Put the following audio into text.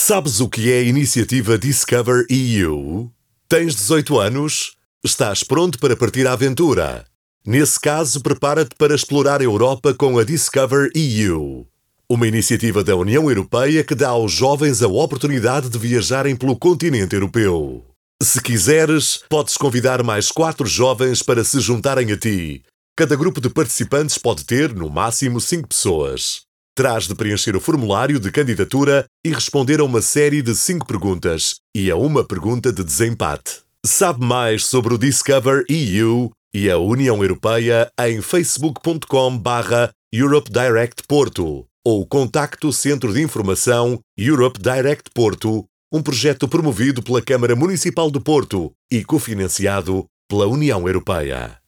Sabes o que é a iniciativa Discover EU? Tens 18 anos? Estás pronto para partir à aventura? Nesse caso, prepara-te para explorar a Europa com a Discover EU, uma iniciativa da União Europeia que dá aos jovens a oportunidade de viajarem pelo continente europeu. Se quiseres, podes convidar mais 4 jovens para se juntarem a ti. Cada grupo de participantes pode ter, no máximo, 5 pessoas. Terás de preencher o formulário de candidatura e responder a uma série de 5 perguntas e a uma pergunta de desempate. Sabe mais sobre o Discover EU e a União Europeia em facebook.com/Europe Direct Porto ou contacte o Centro de Informação Europe Direct Porto, um projeto promovido pela Câmara Municipal de Porto e cofinanciado pela União Europeia.